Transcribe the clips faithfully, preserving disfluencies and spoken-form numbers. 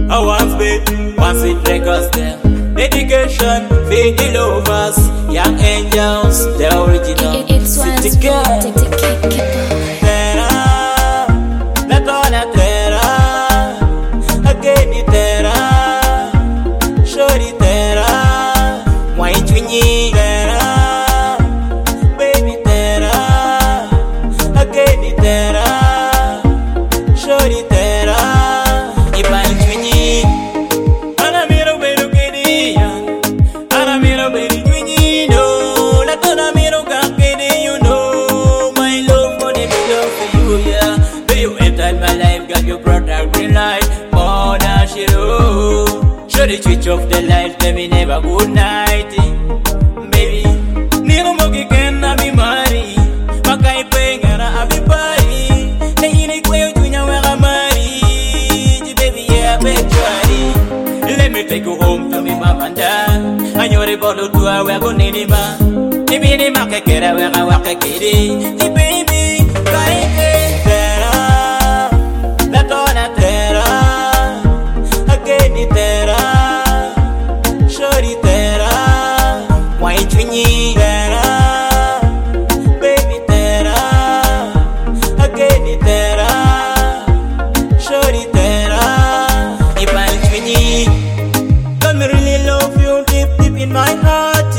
I want spit, want spit records them. Dedication, feed the lovers, young angels, the original. It, it, it's one City girl. Terra, la donna terra, again the terra, shorty terra, white twinny terra, baby terra, again the terra, shorty terra, iban twinny, ana miro beru kediya, ana miro beru twinny no, la donna miro kakedi you know, my love for the love for you yeah, do you enter my life, got you brought out green light, more than she do. Show the switch off the light, let me never good night, baby. Nino mogi kena mi mari, makai pengana abi pari. Ne ini kwe ujunya wega mari, baby yeah baby. Let me take you home to me mama and dad. Anyore bolu tua wego nini ma, nibi ni makekera wega wakekiri. Di baby, kaike terra, la donna terra, again terra. Shorty terra, white twinny terra, baby terra, again terra, shorty terra, iban twinny. Got me really love you deep deep in my heart,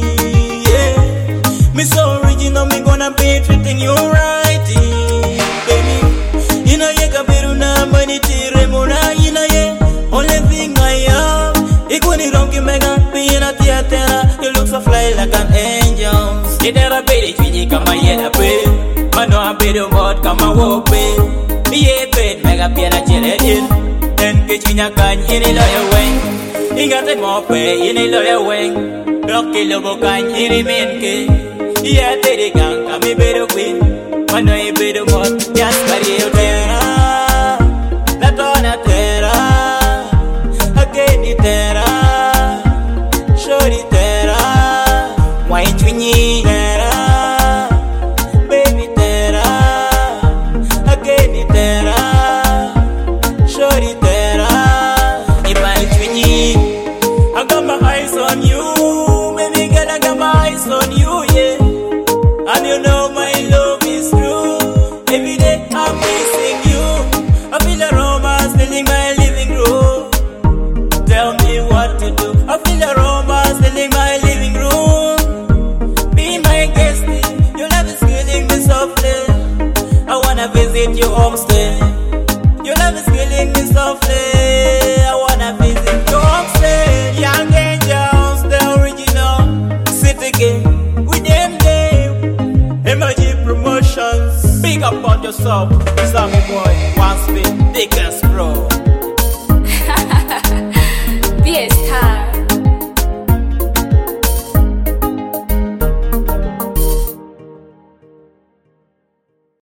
yeah. Me so original, me gonna be treating you right, baby. You know you can be na money tire mona, you know yeah. Only thing I am. Ikuni ronki mega pina theater. You look so fly like an angel. Idera baby fiji kama yena pe. Mano abedo mod kama wope. Iye pet mega piana chile din. Then kichinya kan ini loya weng. Ingate mope ini loya weng. Rocky logo kan ini menke. Iya tedi gang kami bedo queen. Mano ibedo mod just carry you terra. La donna terra. Again terra. Shorty terra, white twinny terra, baby terra, again terra, shorty terra, iban twinny. I got my eyes on you, baby girl, I got my eyes on you, yeah. And you know my love is true. Every day I'm missing you. I feel a romance filling my living room. Tell me what to do. I feel a romance filling my living room. Be my guest, your love is killing me softly. I wanna visit your homestay. Your love is killing me softly. I wanna visit your homestay. Young angels, the original. City game with them game. M I G Promotions. Big up on yourself, Sammy boy. One spin, biggest bro.